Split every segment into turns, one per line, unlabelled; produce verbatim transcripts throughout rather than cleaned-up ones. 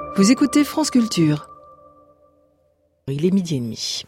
Vous écoutez France Culture.
Il est midi et demi.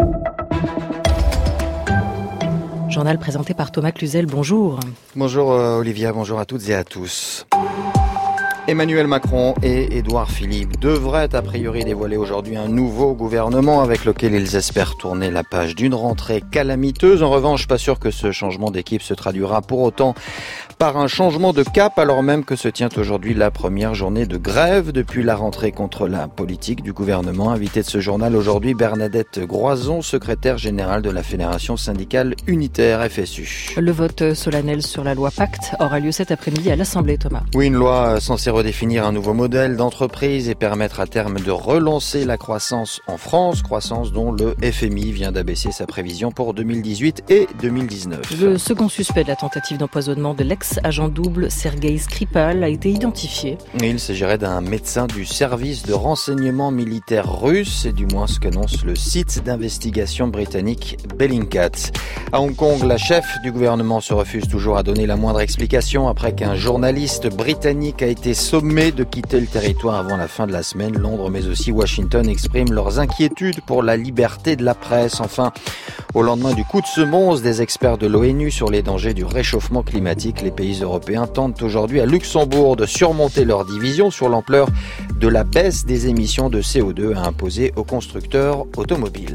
Journal présenté par Thomas Cluzel, bonjour.
Bonjour euh, Olivia, bonjour à toutes et à tous. Emmanuel Macron et Édouard Philippe devraient a priori dévoiler aujourd'hui un nouveau gouvernement avec lequel ils espèrent tourner la page d'une rentrée calamiteuse. En revanche, pas sûr que ce changement d'équipe se traduira pour autant par un changement de cap, alors même que se tient aujourd'hui la première journée de grève depuis la rentrée contre la politique du gouvernement. Invité de ce journal aujourd'hui, Bernadette Groison, secrétaire générale de la Fédération syndicale unitaire F S U.
Le vote solennel sur la loi Pacte aura lieu cet après-midi à l'Assemblée, Thomas.
Oui, une loi censée redéfinir un nouveau modèle d'entreprise et permettre à terme de relancer la croissance en France, croissance dont le F M I vient d'abaisser sa prévision pour deux mille dix-huit et deux mille dix-neuf.
Le second suspect de la tentative d'empoisonnement de l'ex-agent double Sergueï Skripal a été identifié.
Il s'agirait d'un médecin du service de renseignement militaire russe, c'est du moins ce qu'annonce le site d'investigation britannique Bellingcat. À Hong Kong, la chef du gouvernement se refuse toujours à donner la moindre explication après qu'un journaliste britannique a été sommé de quitter le territoire avant la fin de la semaine. Londres, mais aussi Washington, expriment leurs inquiétudes pour la liberté de la presse. Enfin, au lendemain du coup de semonce des experts de l'ONU sur les dangers du réchauffement climatique, les pays européens tentent aujourd'hui à Luxembourg de surmonter leur division sur l'ampleur de la baisse des émissions de C O deux à imposer aux constructeurs automobiles.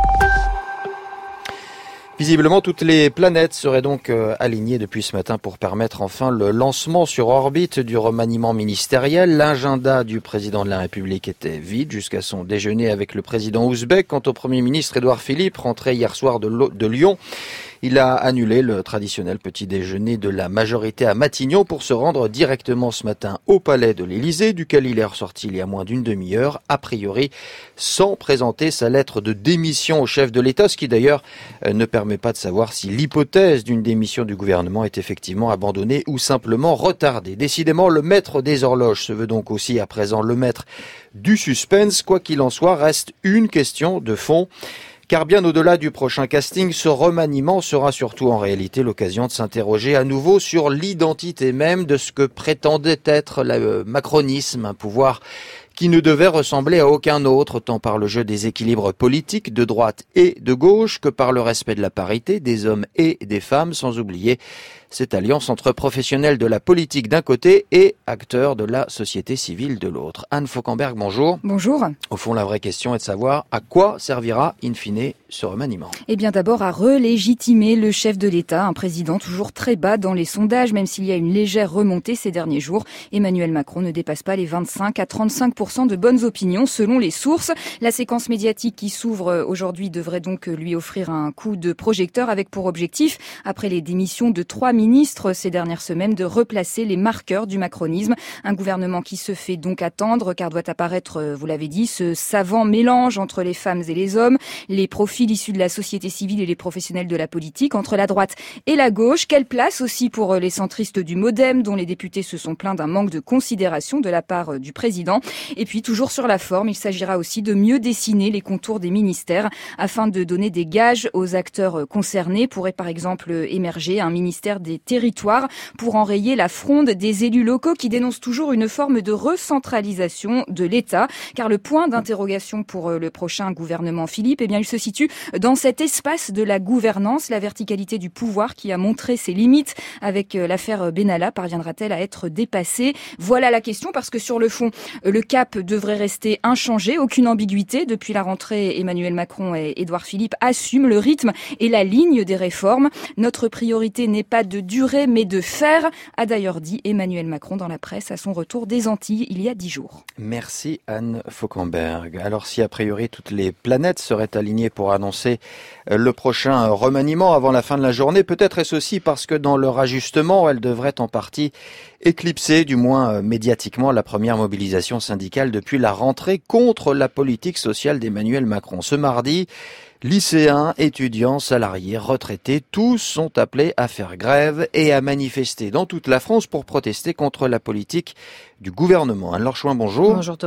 Visiblement, toutes les planètes seraient donc euh, alignées depuis ce matin pour permettre enfin le lancement sur orbite du remaniement ministériel. L'agenda du président de la République était vide jusqu'à son déjeuner avec le président ouzbek. Quant au Premier ministre Édouard Philippe, rentré hier soir de, de Lyon, il a annulé le traditionnel petit déjeuner de la majorité à Matignon pour se rendre directement ce matin au palais de l'Élysée, duquel il est ressorti il y a moins d'une demi-heure, a priori sans présenter sa lettre de démission au chef de l'État, ce qui d'ailleurs ne permet pas de savoir si l'hypothèse d'une démission du gouvernement est effectivement abandonnée ou simplement retardée. Décidément, le maître des horloges se veut donc aussi à présent le maître du suspense. Quoi qu'il en soit, reste une question de fond. Car bien au-delà du prochain casting, ce remaniement sera surtout en réalité l'occasion de s'interroger à nouveau sur l'identité même de ce que prétendait être le macronisme, un pouvoir qui ne devait ressembler à aucun autre, tant par le jeu des équilibres politiques de droite et de gauche que par le respect de la parité des hommes et des femmes, sans oublier cette alliance entre professionnels de la politique d'un côté et acteurs de la société civile de l'autre. Anne Fauquemberg, bonjour.
Bonjour.
Au fond, la vraie question est de savoir à quoi servira, in fine, ce remaniement.
Eh bien d'abord à relégitimer le chef de l'État, un président toujours très bas dans les sondages, même s'il y a une légère remontée ces derniers jours. Emmanuel Macron ne dépasse pas les vingt-cinq à trente-cinq pour cent de bonnes opinions selon les sources. La séquence médiatique qui s'ouvre aujourd'hui devrait donc lui offrir un coup de projecteur avec pour objectif, après les démissions de trois ministres ces dernières semaines, de replacer les marqueurs du macronisme. Un gouvernement qui se fait donc attendre car doit apparaître, vous l'avez dit, ce savant mélange entre les femmes et les hommes, les profils issus de la société civile et les professionnels de la politique, entre la droite et la gauche. Quelle place aussi pour les centristes du MoDem, dont les députés se sont plaints d'un manque de considération de la part du président. Et puis toujours sur la forme, il s'agira aussi de mieux dessiner les contours des ministères afin de donner des gages aux acteurs concernés. Pourrait par exemple émerger un ministère des territoires pour enrayer la fronde des élus locaux qui dénoncent toujours une forme de recentralisation de l'État. Car le point d'interrogation pour le prochain gouvernement Philippe, eh bien, il se situe dans cet espace de la gouvernance, la verticalité du pouvoir qui a montré ses limites avec l'affaire Benalla. Parviendra-t-elle à être dépassée? Voilà la question, parce que sur le fond, le cap devrait rester inchangé, aucune ambiguïté. Depuis la rentrée, Emmanuel Macron et Édouard Philippe assument le rythme et la ligne des réformes. Notre priorité n'est pas de durer, mais de faire, a d'ailleurs dit Emmanuel Macron dans la presse à son retour des Antilles il y a dix jours.
Merci Anne Fauquemberg. Alors si a priori toutes les planètes seraient alignées pour annoncer le prochain remaniement avant la fin de la journée, peut-être est-ce aussi parce que dans leur ajustement, elles devraient en partie éclipser, du moins médiatiquement, la première mobilisation syndicale depuis la rentrée contre la politique sociale d'Emmanuel Macron. Ce mardi, lycéens, étudiants, salariés, retraités, tous sont appelés à faire grève et à manifester dans toute la France pour protester contre la politique du gouvernement. Anne-Laure Chouin, bonjour.
Bonjour Thomas.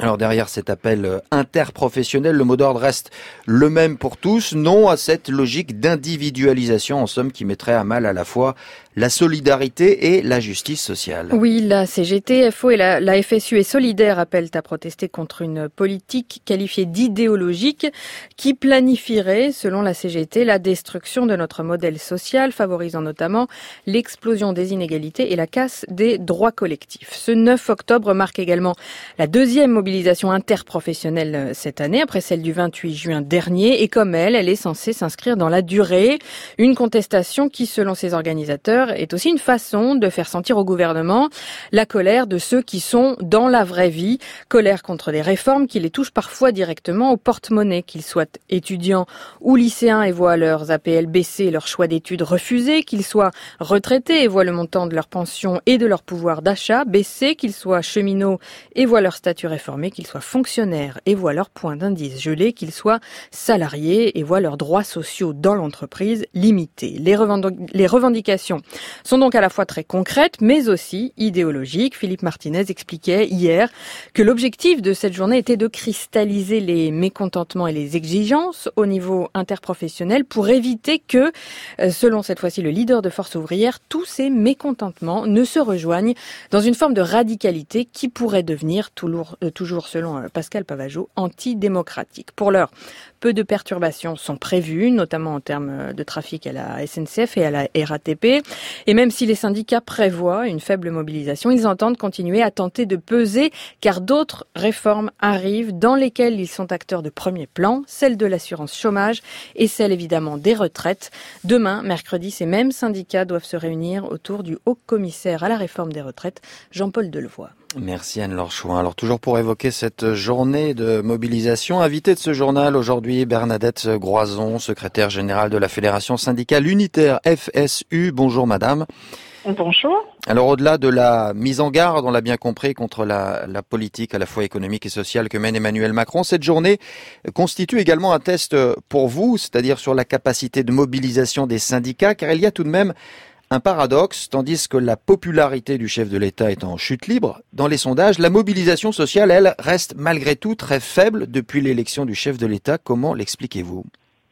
Alors derrière cet appel interprofessionnel, le mot d'ordre reste le même pour tous, non à cette logique d'individualisation en somme qui mettrait à mal à la fois la solidarité et la justice sociale.
Oui, la C G T, F O et la, la F S U et Solidaire appellent à protester contre une politique qualifiée d'idéologique qui planifierait, selon la C G T, la destruction de notre modèle social, favorisant notamment l'explosion des inégalités et la casse des droits collectifs. Ce neuf octobre marque également la deuxième mobilisation interprofessionnelle cette année, après celle du vingt-huit juin dernier, et comme elle, elle est censée s'inscrire dans la durée. Une contestation qui, selon ses organisateurs, est aussi une façon de faire sentir au gouvernement la colère de ceux qui sont dans la vraie vie, colère contre des réformes qui les touchent parfois directement au porte-monnaie, qu'ils soient étudiants ou lycéens et voient leurs A P L baisser, leur choix d'études refusés, qu'ils soient retraités et voient le montant de leur pension et de leur pouvoir d'achat baisser, qu'ils soient cheminots et voient leur statut réformé, qu'ils soient fonctionnaires et voient leur point d'indice gelé, qu'ils soient salariés et voient leurs droits sociaux dans l'entreprise limités. Les, revendic- les revendications sont donc à la fois très concrètes, mais aussi idéologiques. Philippe Martinez expliquait hier que l'objectif de cette journée était de cristalliser les mécontentements et les exigences au niveau interprofessionnel pour éviter que, selon cette fois-ci le leader de Force ouvrière, tous ces mécontentements ne se rejoignent dans une forme de radicalité qui pourrait devenir, toujours, toujours selon Pascal Pavageau, antidémocratique. Pour l'heure, peu de perturbations sont prévues, notamment en termes de trafic à la S N C F et à la R A T P. Et même si les syndicats prévoient une faible mobilisation, ils entendent continuer à tenter de peser, car d'autres réformes arrivent dans lesquelles ils sont acteurs de premier plan, celle de l'assurance chômage et celle évidemment des retraites. Demain, mercredi, ces mêmes syndicats doivent se réunir autour du haut commissaire à la réforme des retraites, Jean-Paul Delevoye.
Merci Anne-Laure Chouin. Alors toujours pour évoquer cette journée de mobilisation, invitée de ce journal aujourd'hui, Bernadette Groison, secrétaire générale de la Fédération syndicale unitaire F S U. Bonjour madame.
Bonjour.
Alors au-delà de la mise en garde, on l'a bien compris, contre la, la politique à la fois économique et sociale que mène Emmanuel Macron, cette journée constitue également un test pour vous, c'est-à-dire sur la capacité de mobilisation des syndicats, car il y a tout de même un paradoxe, tandis que la popularité du chef de l'État est en chute libre, dans les sondages, la mobilisation sociale, elle, reste malgré tout très faible depuis l'élection du chef de l'État. Comment l'expliquez-vous ?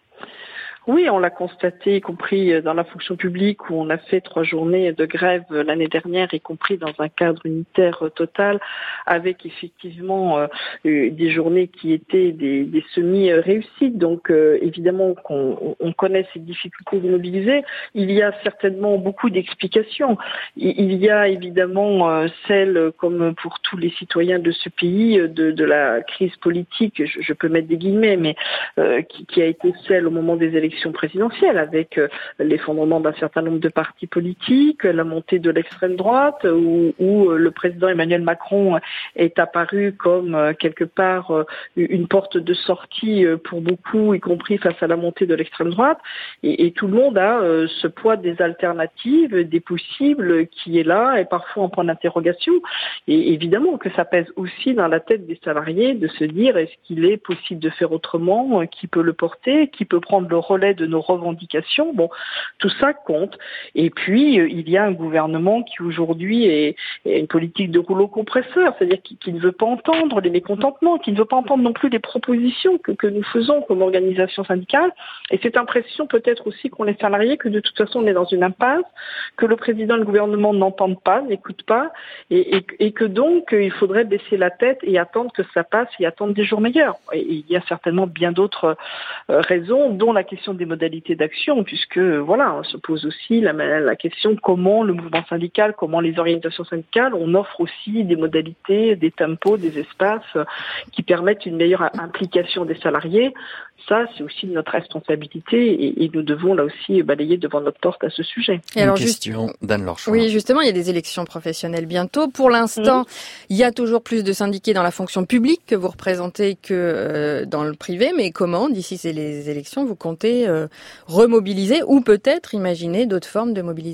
Oui, on l'a constaté, y compris dans la fonction publique où on a fait trois journées de grève l'année dernière, y compris dans un cadre unitaire total, avec effectivement euh, des journées qui étaient des, des semi-réussites. Donc euh, évidemment qu'on on connaît ces difficultés de mobiliser. Il y a certainement beaucoup d'explications. Il y a évidemment euh, celle, comme pour tous les citoyens de ce pays, de, de la crise politique, je, je peux mettre des guillemets, mais euh, qui, qui a été celle au moment des élections présidentielle, avec euh, l'effondrement d'un certain nombre de partis politiques, la montée de l'extrême droite, où, où euh, le président Emmanuel Macron est apparu comme euh, quelque part euh, une porte de sortie euh, pour beaucoup, y compris face à la montée de l'extrême droite. Et, et tout le monde a euh, ce poids des alternatives, des possibles qui est là, et parfois en point d'interrogation. Et évidemment que ça pèse aussi dans la tête des salariés de se dire est-ce qu'il est possible de faire autrement, qui peut le porter, qui peut prendre le relais de nos revendications. Bon, tout ça compte. Et puis, euh, il y a un gouvernement qui aujourd'hui est, est une politique de rouleau compresseur, c'est-à-dire qui, qui ne veut pas entendre les mécontentements, qui ne veut pas entendre non plus les propositions que, que nous faisons comme organisation syndicale. Et cette impression peut-être aussi qu'ont les salariés que de toute façon on est dans une impasse, que le président et le gouvernement n'entendent pas, n'écoutent pas, et, et, et que donc euh, il faudrait baisser la tête et attendre que ça passe et attendre des jours meilleurs. Et, et il y a certainement bien d'autres euh, raisons, dont la question des modalités d'action, puisque voilà, on se pose aussi la, la question de comment le mouvement syndical, comment les organisations syndicales, on offre aussi des modalités, des tempos, des espaces qui permettent une meilleure implication des salariés. Ça, c'est aussi notre responsabilité et, et nous devons là aussi balayer devant notre porte à ce sujet.
Et alors, une question juste... d'Anne-Laure Chouin.
Oui, justement, il y a des élections professionnelles bientôt. Pour l'instant, mmh. il y a toujours plus de syndiqués dans la fonction publique que vous représentez que euh, dans le privé. Mais comment, d'ici les élections, vous comptez euh, remobiliser ou peut-être imaginer d'autres formes de mobilisation ?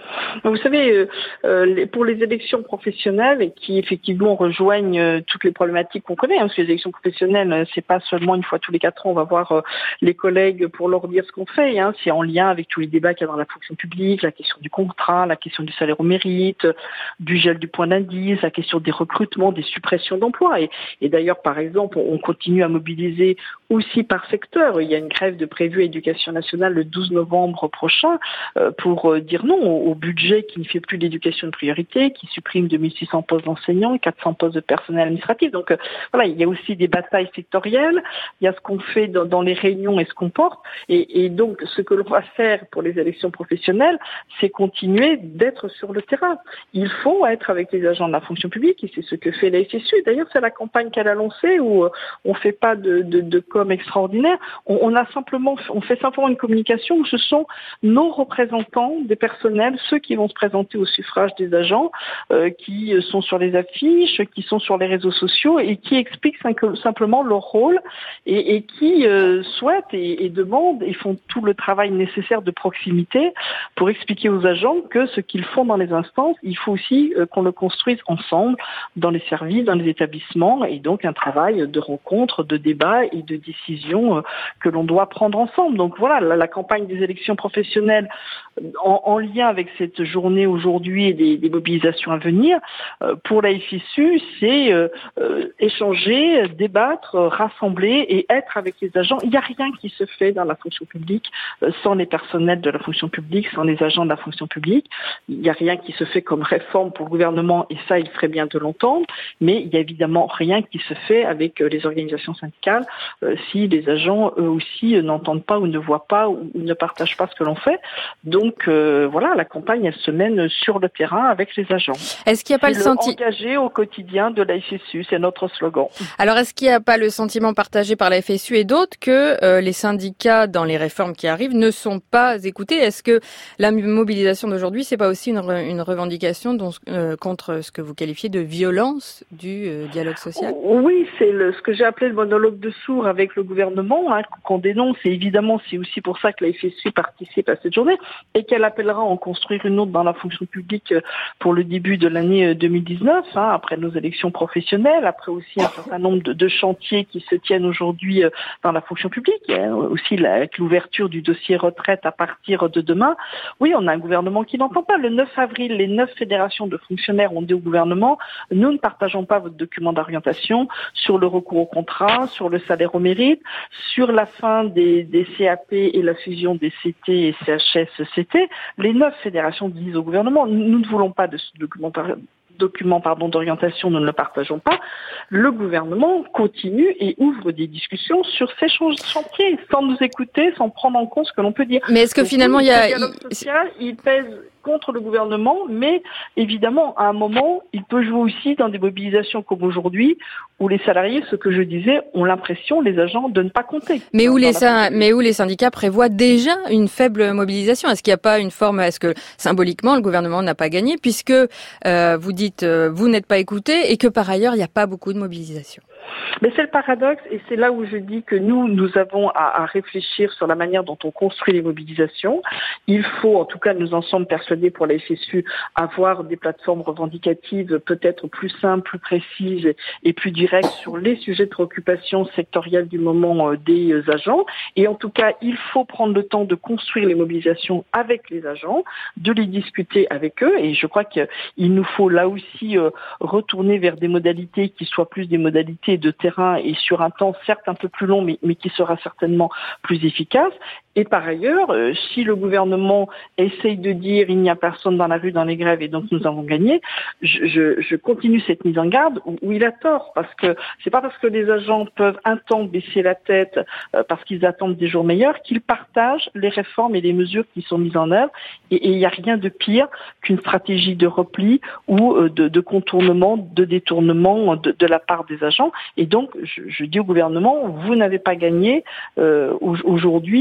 Vous savez, euh, pour les élections professionnelles qui effectivement rejoignent euh, toutes les problématiques qu'on connaît, hein, parce que les élections professionnelles, c'est pas seulement une fois tous les quatre ans, on va voir euh, les collègues pour leur dire ce qu'on fait. Hein, c'est en lien avec tous les débats qu'il y a dans la fonction publique, la question du contrat, la question du salaire au mérite, du gel du point d'indice, la question des recrutements, des suppressions d'emplois. Et, et d'ailleurs, par exemple, on continue à mobiliser aussi par secteur. Il y a une grève de prévue à Éducation nationale le douze novembre prochain euh, pour euh, dire non au, au budget qui ne fait plus l'éducation de priorité, qui supprime deux mille six cents postes d'enseignants, quatre cents postes de personnel administratif. Donc euh, voilà, il y a aussi des batailles sectorielles, il y a ce qu'on fait dans, dans les réunions et ce qu'on porte. Et, et donc ce que l'on va faire pour les élections professionnelles, c'est continuer d'être sur le terrain. Il faut être avec les agents de la fonction publique et c'est ce que fait la F S U. D'ailleurs, c'est la campagne qu'elle a lancée où euh, on fait pas de, de, de com extraordinaire. On, on a simplement, on fait simplement une communication où ce sont nos représentants des personnels, ceux qui vont se présenter au suffrage des agents, euh, qui sont sur les affiches, qui sont sur les réseaux sociaux et qui expliquent simplement leur rôle et, et qui euh, souhaitent et, et demandent et font tout le travail nécessaire de proximité pour expliquer aux agents que ce qu'ils font dans les instances, il faut aussi euh, qu'on le construise ensemble dans les services, dans les établissements et donc un travail de rencontre, de débat et de décision euh, que l'on doit prendre ensemble. Donc voilà, la, la campagne des élections professionnelles en, en lien avec cette journée aujourd'hui et des, des mobilisations à venir, euh, pour la F S U, c'est euh, euh, échanger, débattre, rassembler et être avec les agents. Il n'y a rien qui se fait dans la fonction publique euh, sans les personnels de la fonction publique, sans les agents de la fonction publique. Il n'y a rien qui se fait comme réforme pour le gouvernement et ça, il ferait bien de l'entendre, mais il n'y a évidemment rien qui se fait avec euh, les organisations syndicales euh, si les agents, eux aussi, euh, n'entendent pas ou ne voient pas ou, ou ne partagent pas ce que l'on fait. Donc euh, voilà, la campagne, elle se mène sur le terrain avec les agents.
Est-ce qu'il n'y a pas le sentiment
engagé au quotidien de la F S U, c'est notre slogan.
Alors est-ce qu'il n'y a pas le sentiment partagé par la F S U et d'autres que euh, les syndicats dans les réformes qui arrivent ne sont pas écoutés? Est-ce que la mobilisation d'aujourd'hui, c'est pas aussi une, re, une revendication dont, euh, contre ce que vous qualifiez de violence du euh, dialogue social?
Oui, c'est le, ce que j'ai appelé le monologue de sourds avec le gouvernement, hein, qu'on dénonce. Et évidemment, c'est aussi pour ça que la F S U participe à cette journée et qu'elle appellera à en construire une autre dans la fonction publique pour le début de l'année deux mille dix-neuf, hein, après nos élections professionnelles, après aussi un certain nombre de, de chantiers qui se tiennent aujourd'hui dans la fonction publique, hein, aussi la, avec l'ouverture du dossier retraite à partir de demain. Oui, on a un gouvernement qui n'entend pas. Le neuf avril, les neuf fédérations de fonctionnaires ont dit au gouvernement, nous ne partageons pas votre document d'orientation sur le recours au contrat, sur le salaire au mérite, sur la fin des, des C A P et la fusion des C T et C H S C T. Les neuf fédérations disent au gouvernement, nous ne voulons pas de ce document document pardon d'orientation, nous ne le partageons pas. Le gouvernement continue et ouvre des discussions sur ces chantiers sans nous écouter, sans prendre en compte ce que l'on peut dire.
Mais est-ce que donc, finalement il y a
le dialogue social, il pèse contre le gouvernement, mais évidemment, à un moment, il peut jouer aussi dans des mobilisations comme aujourd'hui, où les salariés, ce que je disais, ont l'impression, les agents, de ne pas compter.
Mais où, les, sy- mais où les syndicats prévoient déjà une faible mobilisation. Est-ce qu'il n'y a pas une forme, est-ce que symboliquement, le gouvernement n'a pas gagné, puisque euh, vous dites, euh, vous n'êtes pas écoutés, et que par ailleurs, il n'y a pas beaucoup de mobilisation?
Mais c'est le paradoxe et c'est là où je dis que nous, nous avons à, à réfléchir sur la manière dont on construit les mobilisations. Il faut, en tout cas, nous en sommes persuadés pour la F S U, avoir des plateformes revendicatives peut-être plus simples, plus précises et plus directes sur les sujets de préoccupation sectorielle du moment des agents. Et en tout cas, il faut prendre le temps de construire les mobilisations avec les agents, de les discuter avec eux. Et je crois qu'il nous faut là aussi retourner vers des modalités qui soient plus des modalités de terrain et sur un temps certes un peu plus long, mais, mais qui sera certainement plus efficace. Et par ailleurs, euh, si le gouvernement essaye de dire il n'y a personne dans la rue dans les grèves et donc nous avons gagné, je, je, je continue cette mise en garde où, où il a tort, parce que c'est pas parce que les agents peuvent un temps baisser la tête euh, parce qu'ils attendent des jours meilleurs qu'ils partagent les réformes et les mesures qui sont mises en œuvre. Et il n'y a rien de pire qu'une stratégie de repli ou euh, de, de contournement, de détournement de, de la part des agents. Et donc, je, je dis au gouvernement, vous n'avez pas gagné euh, aujourd'hui si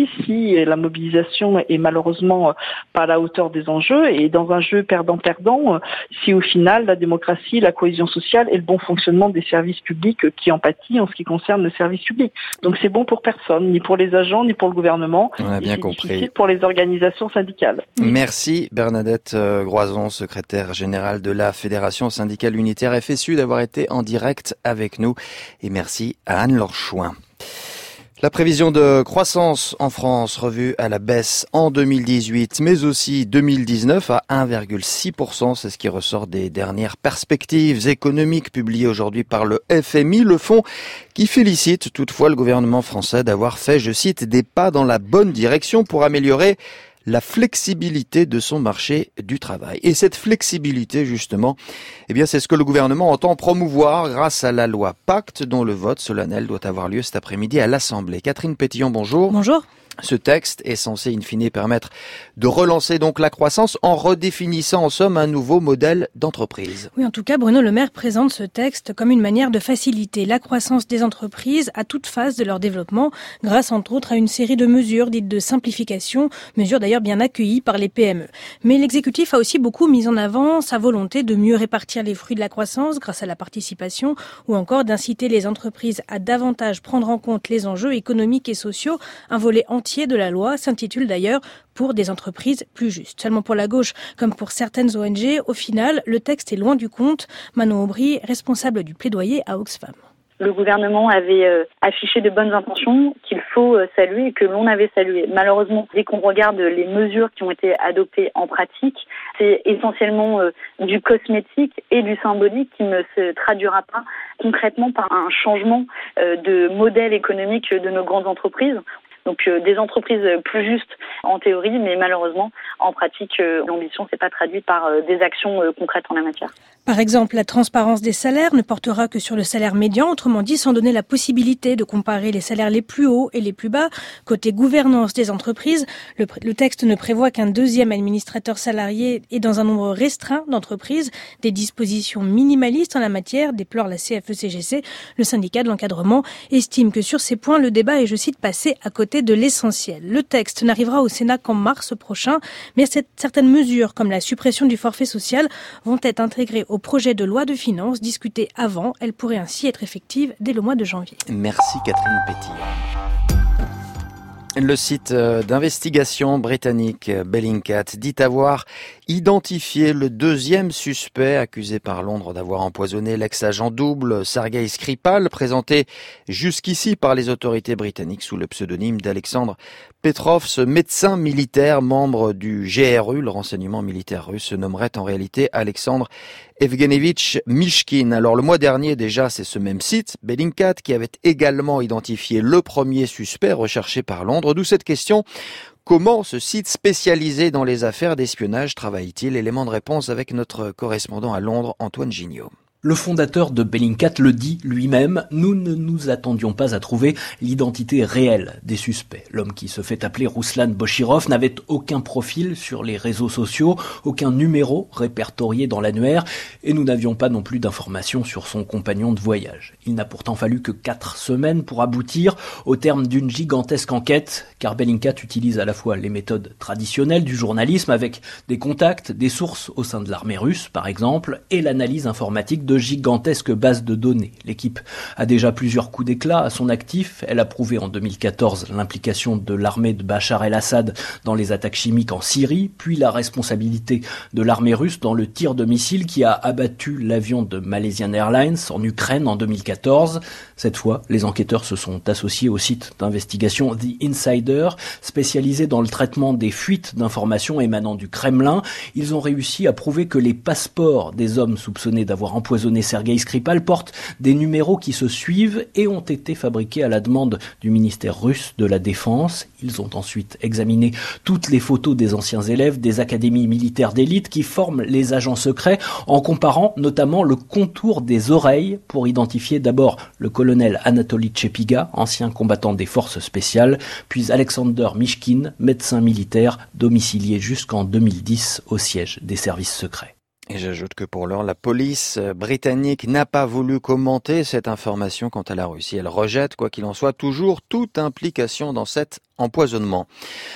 aujourd'hui, la mobilisation est malheureusement pas à la hauteur des enjeux. Et dans un jeu perdant-perdant, si au final la démocratie, la cohésion sociale et le bon fonctionnement des services publics qui en pâtit en ce qui concerne le service public. Donc c'est bon pour personne, ni pour les agents, ni pour le gouvernement.
On a bien
c'est
compris.
Difficile pour les organisations syndicales.
Merci Bernadette Groison, secrétaire générale de la Fédération syndicale unitaire F S U, d'avoir été en direct avec nous. Et merci à Anne-Laure Chouin. La prévision de croissance en France revue à la baisse en deux mille dix-huit, mais aussi deux mille dix-neuf à un virgule six pour cent. C'est ce qui ressort des dernières perspectives économiques publiées aujourd'hui par le F M I, le fonds qui félicite toutefois le gouvernement français d'avoir fait, je cite, des pas dans la bonne direction pour améliorer la flexibilité de son marché du travail. Et cette flexibilité, justement, eh bien, c'est ce que le gouvernement entend promouvoir grâce à la loi Pacte, dont le vote solennel doit avoir lieu cet après-midi à l'Assemblée. Catherine Pétillon, bonjour.
Bonjour.
Ce texte est censé, in fine, permettre de relancer donc la croissance en redéfinissant en somme un nouveau modèle d'entreprise.
Oui, en tout cas, Bruno Le Maire présente ce texte comme une manière de faciliter la croissance des entreprises à toute phase de leur développement, grâce entre autres à une série de mesures dites de simplification, mesures d'ailleurs bien accueillies par les P M E. Mais l'exécutif a aussi beaucoup mis en avant sa volonté de mieux répartir les fruits de la croissance grâce à la participation ou encore d'inciter les entreprises à davantage prendre en compte les enjeux économiques et sociaux, un volet entier de la loi s'intitule d'ailleurs « Pour des entreprises plus justes ». Seulement pour la gauche, comme pour certaines O N G, au final, le texte est loin du compte. Manon Aubry, responsable du plaidoyer à Oxfam.
Le gouvernement avait euh, affiché de bonnes intentions qu'il faut euh, saluer et que l'on avait salué. Malheureusement, dès qu'on regarde les mesures qui ont été adoptées en pratique, c'est essentiellement euh, du cosmétique et du symbolique qui ne se traduira pas concrètement par un changement euh, de modèle économique de nos grandes entreprises. Donc euh, des entreprises plus justes en théorie, mais malheureusement, en pratique, euh, l'ambition ne s'est pas traduite par euh, des actions euh, concrètes en la matière.
Par exemple, la transparence des salaires ne portera que sur le salaire médian, autrement dit sans donner la possibilité de comparer les salaires les plus hauts et les plus bas. Côté gouvernance des entreprises, le, le texte ne prévoit qu'un deuxième administrateur salarié et dans un nombre restreint d'entreprises. Des dispositions minimalistes en la matière, déplore la C F E C G C. Le syndicat de l'encadrement estime que sur ces points, le débat est, je cite, passé à côté de l'essentiel. Le texte n'arrivera au Sénat qu'en mars prochain, mais cette, certaines mesures, comme la suppression du forfait social, vont être intégrées au projet de loi de finances discuté avant. Elle pourrait ainsi être effective dès le mois de janvier.
Merci Catherine Pétillon. Le site d'investigation britannique Bellingcat dit avoir identifié le deuxième suspect accusé par Londres d'avoir empoisonné l'ex-agent double Sergei Skripal, présenté jusqu'ici par les autorités britanniques sous le pseudonyme d'Alexandre Petrov. Ce médecin militaire, membre du G R U, le renseignement militaire russe, se nommerait en réalité Alexandre Evgenievitch Mishkin. Alors le mois dernier déjà, c'est ce même site, Bellingcat, qui avait également identifié le premier suspect recherché par Londres. D'où cette question: comment ce site spécialisé dans les affaires d'espionnage travaille-t-il? Élément de réponse avec notre correspondant à Londres, Antoine Gignot.
Le fondateur de Bellingcat le dit lui-même, nous ne nous attendions pas à trouver l'identité réelle des suspects. L'homme qui se fait appeler Ruslan Boshirov n'avait aucun profil sur les réseaux sociaux, aucun numéro répertorié dans l'annuaire, et nous n'avions pas non plus d'informations sur son compagnon de voyage. Il n'a pourtant fallu que quatre semaines pour aboutir au terme d'une gigantesque enquête, car Bellingcat utilise à la fois les méthodes traditionnelles du journalisme avec des contacts, des sources au sein de l'armée russe par exemple, et l'analyse informatique de de gigantesques bases de données. L'équipe a déjà plusieurs coups d'éclat à son actif. Elle a prouvé en deux mille quatorze l'implication de l'armée de Bachar el-Assad dans les attaques chimiques en Syrie, puis la responsabilité de l'armée russe dans le tir de missiles qui a abattu l'avion de Malaysian Airlines en Ukraine en deux mille quatorze. Cette fois, les enquêteurs se sont associés au site d'investigation The Insider, spécialisé dans le traitement des fuites d'informations émanant du Kremlin. Ils ont réussi à prouver que les passeports des hommes soupçonnés d'avoir empoisonné Sergei Skripal portent des numéros qui se suivent et ont été fabriqués à la demande du ministère russe de la Défense. Ils ont ensuite examiné toutes les photos des anciens élèves des académies militaires d'élite qui forment les agents secrets, en comparant notamment le contour des oreilles pour identifier d'abord le colonel Anatoly Tchepiga, ancien combattant des forces spéciales, puis Alexander Mishkin, médecin militaire domicilié jusqu'en deux mille dix au siège des services secrets.
Et j'ajoute que pour l'heure, la police britannique n'a pas voulu commenter cette information quant à la Russie. Elle rejette, quoi qu'il en soit, toujours toute implication dans cet empoisonnement.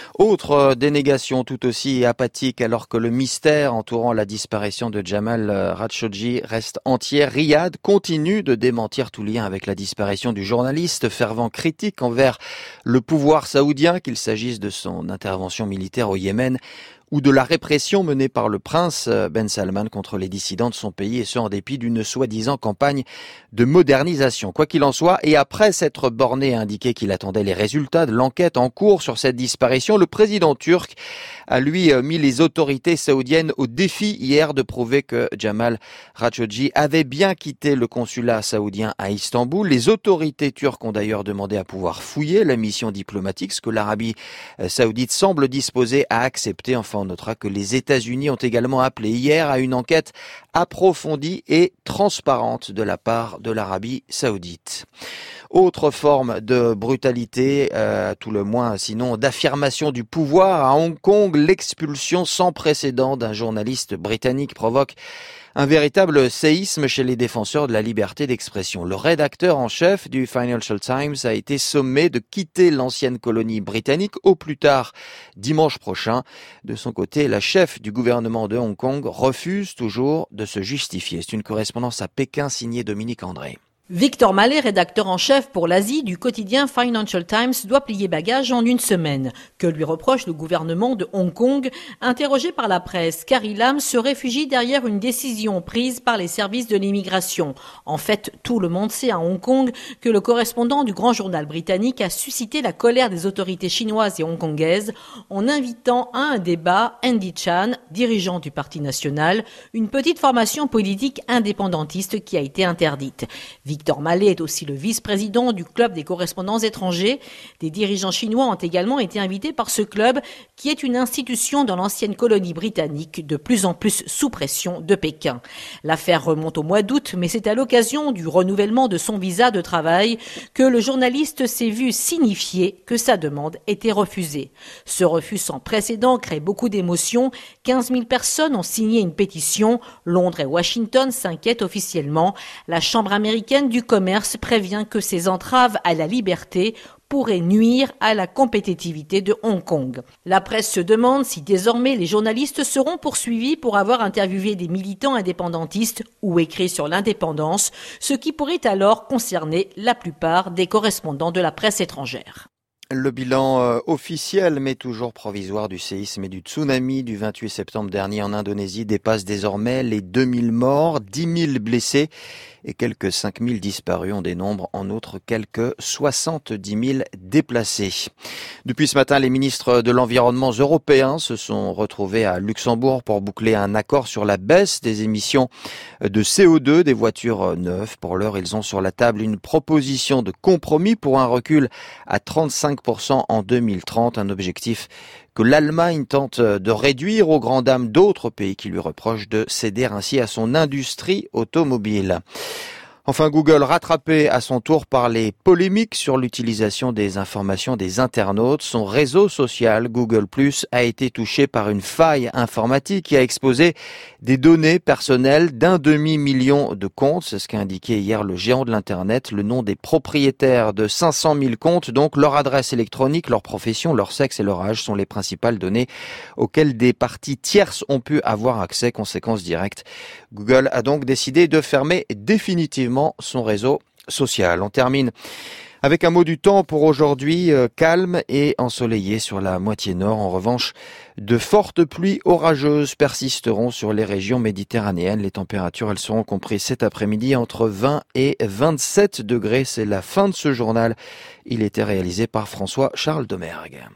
Autre dénégation tout aussi apathique alors que le mystère entourant la disparition de Jamal Khashoggi reste entier. Riyad continue de démentir tout lien avec la disparition du journaliste, fervent critique envers le pouvoir saoudien, qu'il s'agisse de son intervention militaire au Yémen ou de la répression menée par le prince Ben Salman contre les dissidents de son pays, et ce en dépit d'une soi-disant campagne de modernisation. Quoi qu'il en soit, et après s'être borné à indiquer qu'il attendait les résultats de l'enquête en cours sur cette disparition, le président turc a lui mis les autorités saoudiennes au défi hier de prouver que Jamal Khashoggi avait bien quitté le consulat saoudien à Istanbul. Les autorités turques ont d'ailleurs demandé à pouvoir fouiller la mission diplomatique, ce que l'Arabie saoudite semble disposée à accepter. Enfin, on notera que les États-Unis ont également appelé hier à une enquête approfondie et transparente de la part de l'Arabie saoudite. Autre forme de brutalité, euh, tout le moins sinon d'affirmation du pouvoir à Hong Kong, l'expulsion sans précédent d'un journaliste britannique provoque un véritable séisme chez les défenseurs de la liberté d'expression. Le rédacteur en chef du Financial Times a été sommé de quitter l'ancienne colonie britannique au plus tard dimanche prochain. De son côté, la chef du gouvernement de Hong Kong refuse toujours de se justifier. C'est une correspondance à Pékin signée Dominique André.
Victor Mallet, rédacteur en chef pour l'Asie du quotidien Financial Times, doit plier bagage en une semaine. Que lui reproche le gouvernement de Hong Kong? Interrogé par la presse, Carrie Lam se réfugie derrière une décision prise par les services de l'immigration. En fait, tout le monde sait à Hong Kong que le correspondant du grand journal britannique a suscité la colère des autorités chinoises et hongkongaises en invitant à un débat Andy Chan, dirigeant du Parti national, une petite formation politique indépendantiste qui a été interdite. Victor Mallet est aussi le vice-président du club des correspondants étrangers. Des dirigeants chinois ont également été invités par ce club, qui est une institution dans l'ancienne colonie britannique, de plus en plus sous pression de Pékin. L'affaire remonte au mois d'août, mais c'est à l'occasion du renouvellement de son visa de travail que le journaliste s'est vu signifier que sa demande était refusée. Ce refus sans précédent crée beaucoup d'émotions. quinze mille personnes ont signé une pétition. Londres et Washington s'inquiètent officiellement. La Chambre américaine du commerce prévient que ces entraves à la liberté pourraient nuire à la compétitivité de Hong Kong. La presse se demande si désormais les journalistes seront poursuivis pour avoir interviewé des militants indépendantistes ou écrit sur l'indépendance, ce qui pourrait alors concerner la plupart des correspondants de la presse étrangère.
Le bilan euh, officiel mais toujours provisoire du séisme et du tsunami du vingt-huit septembre dernier en Indonésie dépasse désormais les deux mille morts, dix mille blessés et quelques cinq mille disparus. On dénombre en outre quelques soixante-dix mille déplacés. Depuis ce matin, les ministres de l'Environnement européens se sont retrouvés à Luxembourg pour boucler un accord sur la baisse des émissions de C O deux des voitures neuves. Pour l'heure, ils ont sur la table une proposition de compromis pour un recul à trente-cinq pour cent en deux mille trente, un objectif que l'Allemagne tente de réduire aux grandes dames d'autres pays qui lui reprochent de céder ainsi à son industrie automobile. Enfin, Google rattrapé à son tour par les polémiques sur l'utilisation des informations des internautes. Son réseau social Google plus, a été touché par une faille informatique qui a exposé des données personnelles d'un demi-million de comptes. C'est ce qu'a indiqué hier le géant de l'Internet. Le nom des propriétaires de cinq cent mille comptes, donc leur adresse électronique, leur profession, leur sexe et leur âge sont les principales données auxquelles des parties tierces ont pu avoir accès. Conséquence directe, Google a donc décidé de fermer définitivement son réseau social. On termine avec un mot du temps pour aujourd'hui, euh, calme et ensoleillé sur la moitié nord. En revanche, de fortes pluies orageuses persisteront sur les régions méditerranéennes. Les températures, elles seront comprises cet après-midi entre vingt et vingt-sept degrés. C'est la fin de ce journal. Il était réalisé par François Charles Domergue.